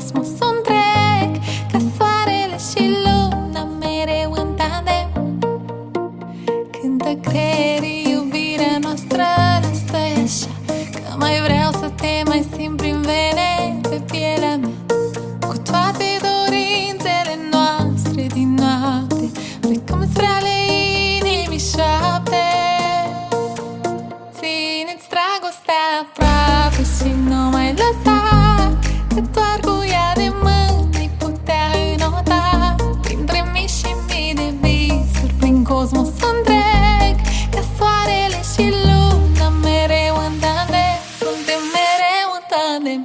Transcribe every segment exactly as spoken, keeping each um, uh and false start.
cosmosul întreg, ca soarele și luna mereu în tandem. Cântă creierii iubirea noastră, lasă-i așa, că mai vreau să te mai simt prin vene pe pielea mea. Cu toate dorințele noastre din noapte, plecăm spre ale inimii șapte. Ține-ți dragostea aproape și nu mai lăsa, că doar cu ea de mâini îi putea înota. Printre mii și mii de visuri, prin cosmosul întreg, ca soarele și luna mereu în tandem. Suntem mereu în tandem.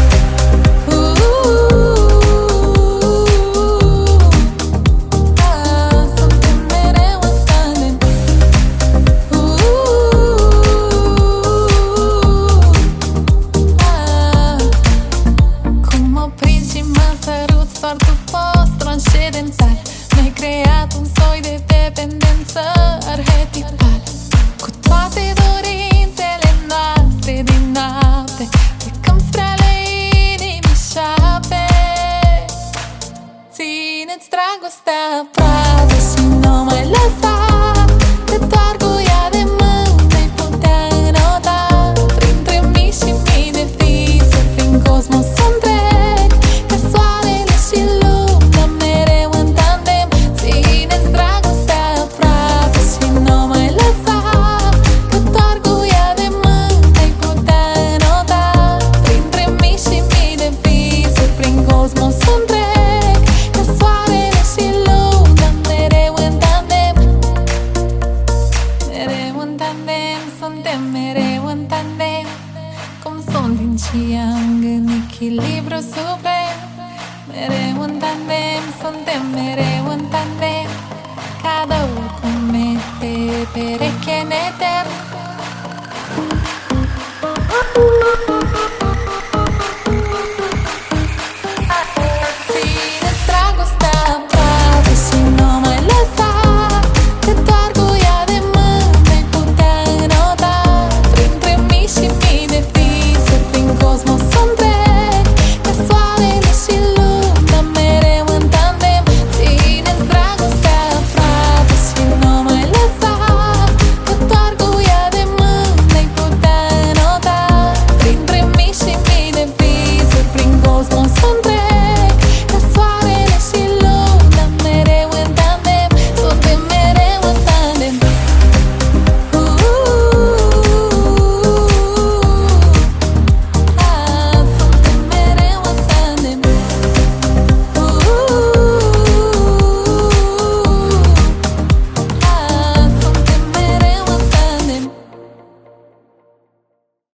Doar tu poți transcendental, mi-ai creat un soi de dependență arhetipală. Cu toate dorințele noastre din noapte, plecăm spre ale inimii șapte. Ține-ți dragostea aproape și nu mai lăsa, că doar cu ea de mâini ai putea înota. Printre mii și mii de visuri, prin cosmosul întreg, ca soarele și luna mereu în tandem. Ține-ți dragostea aproape și nu mai lăsa, că doar cu ea de mâini ai putea înota. Printre mii și mii de visuri, prin cosmosul întreg, ca soarele și luna mereu în tandem. Mereu în tandem, suntem mereu în tandem, cum sunt din Chiang în echilibru suprem. Mereu în tandem, suntem mereu în tandem, ca două comete pereche în etern.